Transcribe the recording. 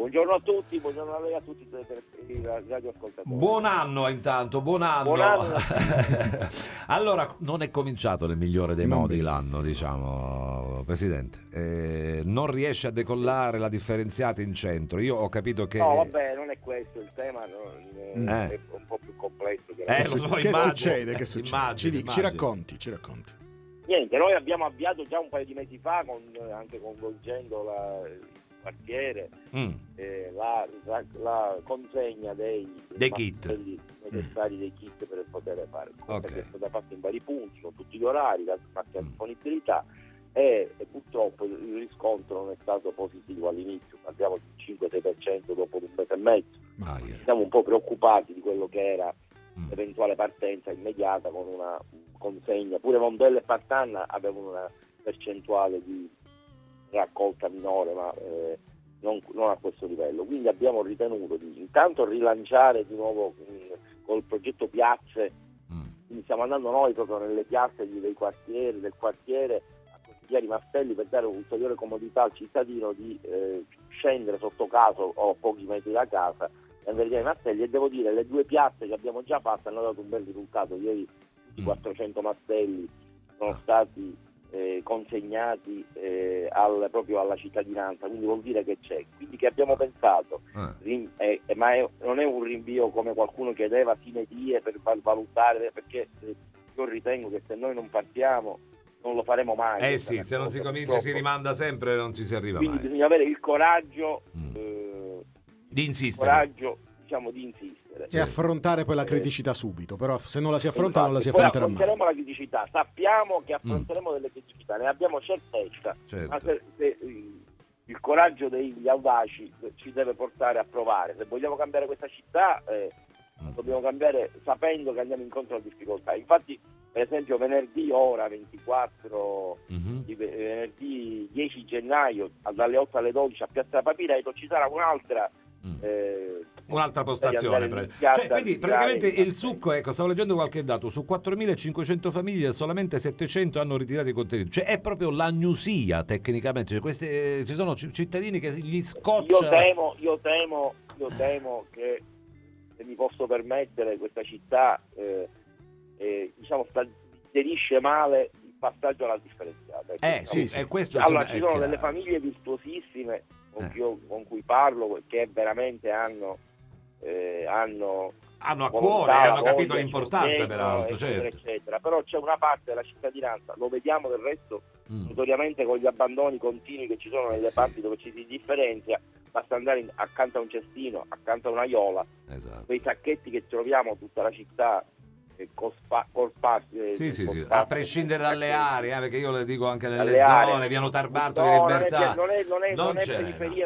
Buongiorno a tutti, buongiorno a lei, a tutti i radioascoltatori. Buon anno intanto, buon anno. Buon anno. Allora, non è cominciato nel migliore dei Non modi benissimo. l'anno, diciamo, Presidente. Non riesce a decollare la differenziata in centro. Io ho capito che... No, vabbè, non è questo il tema, è un po' più complesso. lo so, Che immagino. succede? Che succede? Immagino, Ci immagino. racconti, ci racconti. Niente, noi abbiamo avviato già un paio di mesi fa, anche coinvolgendo il quartiere, la consegna dei kit necessari, dei kit per poter fare. Ok. Che è stata fatta in vari punti, con tutti gli orari, la massima disponibilità, e purtroppo il riscontro non è stato positivo all'inizio, parliamo di 5-6% dopo un mese e mezzo. Siamo un po' preoccupati di quello che era l'eventuale partenza immediata con una consegna. Pure Mondello e Partanna avevano una percentuale di raccolta minore, ma non a questo livello. Quindi abbiamo ritenuto di intanto rilanciare di nuovo col progetto Piazze. Quindi stiamo andando noi proprio nelle piazze del quartiere a consigliare i mastelli per dare ulteriore comodità al cittadino di scendere sotto casa o a pochi metri da casa e andare ai mastelli. E devo dire, le 2 piazze che abbiamo già fatto hanno dato un bel risultato. Ieri 400 mastelli sono stati consegnati proprio alla cittadinanza, quindi vuol dire che c'è, quindi che abbiamo pensato ma non è un rinvio come qualcuno chiedeva fine die per valutare, perché io ritengo che se noi non partiamo non lo faremo mai. Sì, se non si comincia si rimanda sempre, non ci si arriva quindi mai. bisogna avere il coraggio Di insistere. Di insistere E affrontare poi la criticità subito, però se non la si affronta non la si poi affronterà mai. affronteremo la criticità, sappiamo che affronteremo delle criticità, ne abbiamo certezza, Certo. ma se il coraggio degli audaci ci deve portare a provare. Se vogliamo cambiare questa città dobbiamo cambiare sapendo che andiamo incontro a difficoltà. Infatti, per esempio, venerdì 24 di venerdì 10 gennaio dalle 8 alle 12 a Piazza Papireto ci sarà un'altra postazione. Quindi praticamente il succo, ecco, stavo leggendo qualche dato, su 4.500 famiglie solamente 700 hanno ritirato i contenuti, cioè è proprio l'agnusia tecnicamente, cioè, ci sono cittadini che gli scoccia. Io temo che, se mi posso permettere, questa città digerisce male il passaggio alla differenziata. Questo allora ci sono delle famiglie virtuosissime con cui parlo, che veramente hanno a cuore, hanno capito l'importanza, peraltro, eccetera. Però c'è una parte della cittadinanza, lo vediamo del resto notoriamente con gli abbandoni continui che ci sono nelle parti dove ci si differenzia. Basta andare accanto a un cestino, accanto a una iola, quei sacchetti che troviamo tutta la città a prescindere dalle aree, perché io le dico anche nelle zone, Viano Tarbarto di Libertà, non è periferia,